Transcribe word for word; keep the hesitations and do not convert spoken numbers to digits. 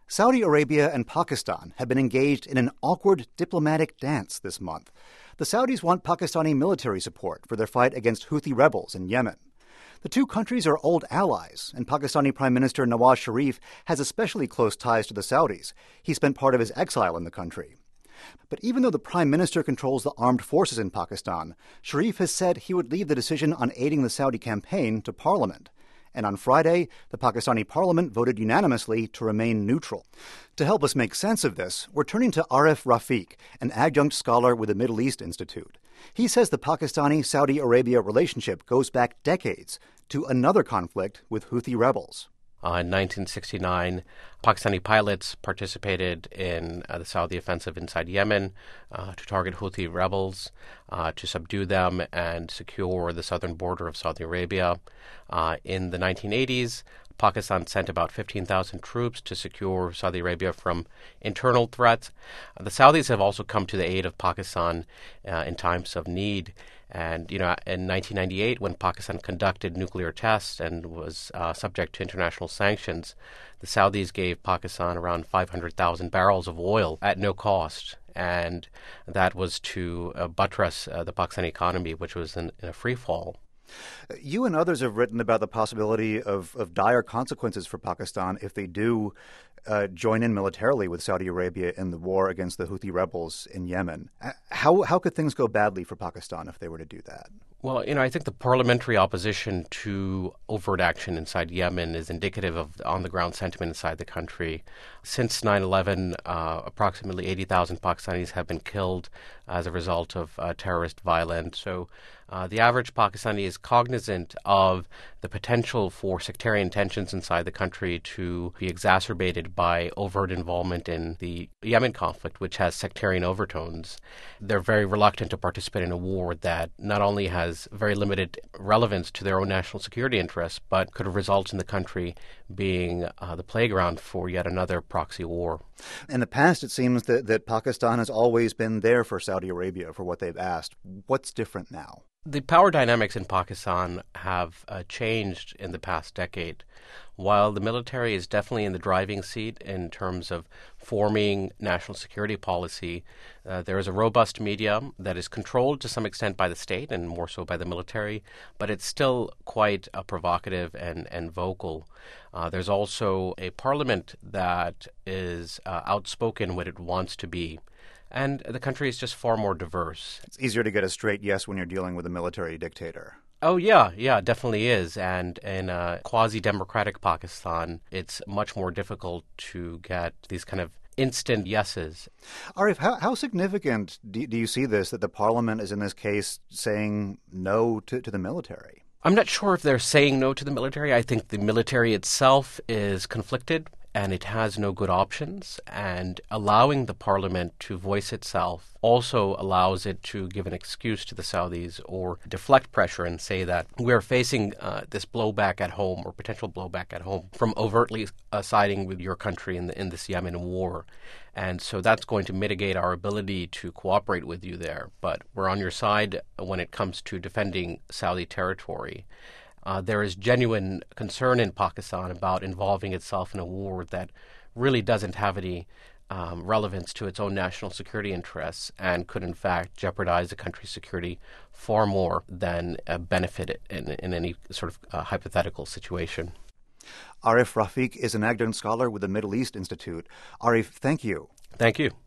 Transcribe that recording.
Saudi Arabia and Pakistan have been engaged in an awkward diplomatic dance this month. The Saudis want Pakistani military support for their fight against Houthi rebels in Yemen. The two countries are old allies, and Pakistani Prime Minister Nawaz Sharif has especially close ties to the Saudis. He spent part of his exile in the country. But even though the Prime Minister controls the armed forces in Pakistan, Sharif has said he would leave the decision on aiding the Saudi campaign to Parliament. And on Friday, the Pakistani parliament voted unanimously to remain neutral. To help us make sense of this, we're turning to Arif Rafiq, an adjunct scholar with the Middle East Institute. He says the Pakistani-Saudi Arabia relationship goes back decades to another conflict with Houthi rebels. Uh, in nineteen sixty-nine, Pakistani pilots participated in uh, the Saudi offensive inside Yemen uh, to target Houthi rebels, uh, to subdue them and secure the southern border of Saudi Arabia. Uh, in the nineteen eighties, Pakistan sent about fifteen thousand troops to secure Saudi Arabia from internal threats. Uh, the Saudis have also come to the aid of Pakistan uh, in times of need. And, you know, in nineteen ninety-eight, when Pakistan conducted nuclear tests and was uh, subject to international sanctions, the Saudis gave Pakistan around five hundred thousand barrels of oil at no cost. And that was to uh, buttress uh, the Pakistani economy, which was in, in a free fall. You and others have written about the possibility of, of dire consequences for Pakistan if they do uh, join in militarily with Saudi Arabia in the war against the Houthi rebels in Yemen. How how could things go badly for Pakistan if they were to do that? Well, you know, I think the parliamentary opposition to overt action inside Yemen is indicative of on-the-ground sentiment inside the country. Since nine eleven, uh, approximately eighty thousand Pakistanis have been killed as a result of uh, terrorist violence. So uh, the average Pakistani is cognizant of the potential for sectarian tensions inside the country to be exacerbated by overt involvement in the Yemen conflict, which has sectarian overtones. They're very reluctant to participate in a war that not only has very limited relevance to their own national security interests, but could result in the country being uh, the playground for yet another proxy war. In the past, it seems that, that Pakistan has always been there for Saudi Arabia for what they've asked. What's different now? The power dynamics in Pakistan have uh, changed in the past decade. While the military is definitely in the driving seat in terms of forming national security policy, uh, there is a robust media that is controlled to some extent by the state and more so by the military, but it's still quite uh, provocative and, and vocal. Uh, there's also a parliament that is uh, outspoken when it wants to be. And the country is just far more diverse. It's easier to get a straight yes when you're dealing with a military dictator. Oh, yeah, yeah, definitely is. And in a quasi-democratic Pakistan, it's much more difficult to get these kind of instant yeses. Arif, how, how significant do, do you see this, that the parliament is in this case saying no to, to the military? I'm not sure if they're saying no to the military. I think the military itself is conflicted and it has no good options, and allowing the parliament to voice itself also allows it to give an excuse to the Saudis or deflect pressure and say that we're facing uh, this blowback at home or potential blowback at home from overtly uh, siding with your country in, the, in this Yemen war. And so that's going to mitigate our ability to cooperate with you there. But we're on your side when it comes to defending Saudi territory. Uh, there is genuine concern in Pakistan about involving itself in a war that really doesn't have any um, relevance to its own national security interests and could, in fact, jeopardize the country's security far more than uh, benefit it in, in any sort of uh, hypothetical situation. Arif Rafiq is an adjunct scholar with the Middle East Institute. Arif, thank you. Thank you.